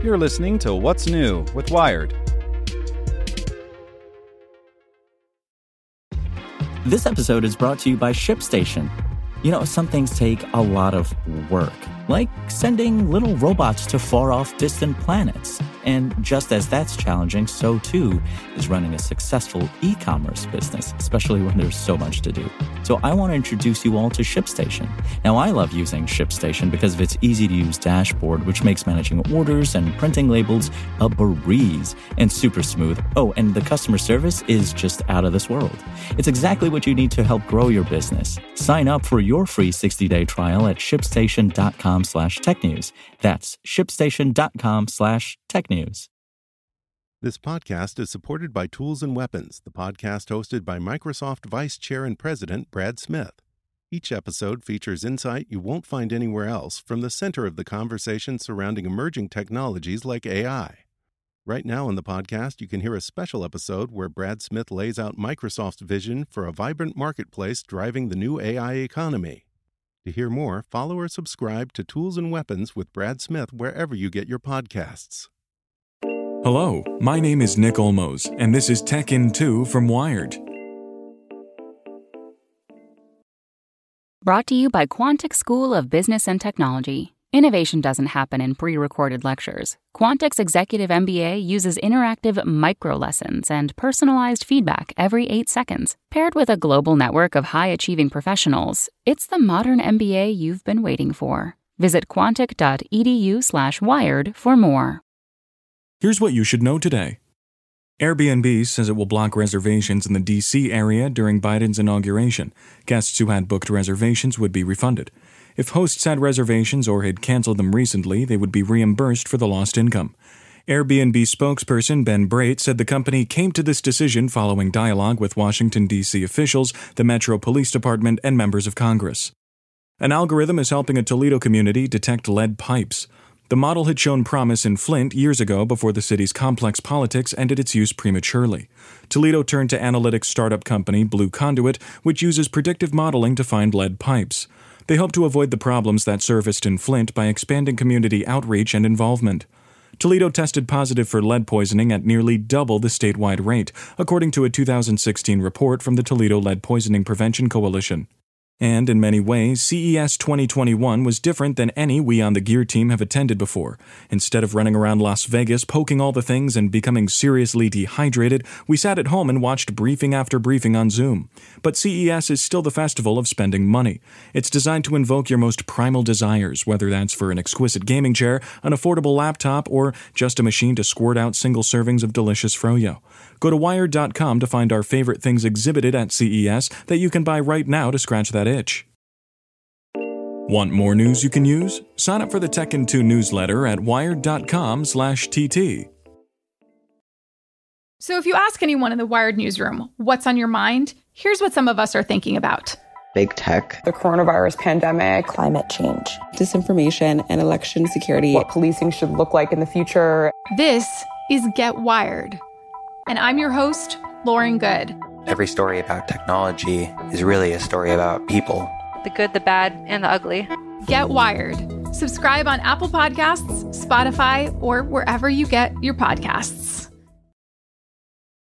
You're listening to What's New with Wired. This episode is brought to you by ShipStation. You know, some things take a lot of work, like sending little robots to far-off distant planets. And just as that's challenging, so too is running a successful e-commerce business, especially when there's so much to do. So I want to introduce you all to ShipStation. Now, I love using ShipStation because of its easy-to-use dashboard, which makes managing orders and printing labels a breeze and super smooth. Oh, and the customer service is just out of this world. It's exactly what you need to help grow your business. Sign up for your free 60-day trial at shipstation.com/technews. That's shipstation.com/technews. This podcast is supported by Tools and Weapons, the podcast hosted by Microsoft Vice Chair and President Brad Smith. Each episode features insight you won't find anywhere else from the center of the conversation surrounding emerging technologies like AI. Right now on the podcast, you can hear a special episode where Brad Smith lays out Microsoft's vision for a vibrant marketplace driving the new AI economy. To hear more, follow or subscribe to Tools and Weapons with Brad Smith wherever you get your podcasts. Hello, my name is Nick Olmos, and this is Tech in 2 from Wired. Brought to you by Quantic School of Business and Technology. Innovation doesn't happen in pre-recorded lectures. Quantic's Executive MBA uses interactive micro-lessons and personalized feedback every 8 seconds. Paired with a global network of high-achieving professionals, it's the modern MBA you've been waiting for. Visit quantic.edu/wired for more. Here's what you should know today. Airbnb says it will block reservations in the D.C. area during Biden's inauguration. Guests who had booked reservations would be refunded. If hosts had reservations or had canceled them recently, they would be reimbursed for the lost income. Airbnb spokesperson Ben Brait said the company came to this decision following dialogue with Washington, D.C. officials, the Metro Police Department, and members of Congress. An algorithm is helping a Toledo community detect lead pipes. The model had shown promise in Flint years ago before the city's complex politics ended its use prematurely. Toledo turned to analytics startup company Blue Conduit, which uses predictive modeling to find lead pipes. They hope to avoid the problems that surfaced in Flint by expanding community outreach and involvement. Toledo tested positive for lead poisoning at nearly double the statewide rate, according to a 2016 report from the Toledo Lead Poisoning Prevention Coalition. And in many ways, CES 2021 was different than any we on the Gear team have attended before. Instead of running around Las Vegas, poking all the things and becoming seriously dehydrated, we sat at home and watched briefing after briefing on Zoom. But CES is still the festival of spending money. It's designed to invoke your most primal desires, whether that's for an exquisite gaming chair, an affordable laptop, or just a machine to squirt out single servings of delicious froyo. Go to Wired.com to find our favorite things exhibited at CES that you can buy right now to scratch that itch. Want more news you can use? Sign up for the Tech in 2 newsletter at wired.com/TT. So if you ask anyone in the Wired newsroom what's on your mind, here's what some of us are thinking about. Big tech, the coronavirus pandemic, climate change, disinformation, and election security, what policing should look like in the future. This is Get Wired. And I'm your host, Lauren Good. Every story about technology is really a story about people. The good, the bad, and the ugly. Get Wired. Subscribe on Apple Podcasts, Spotify, or wherever you get your podcasts.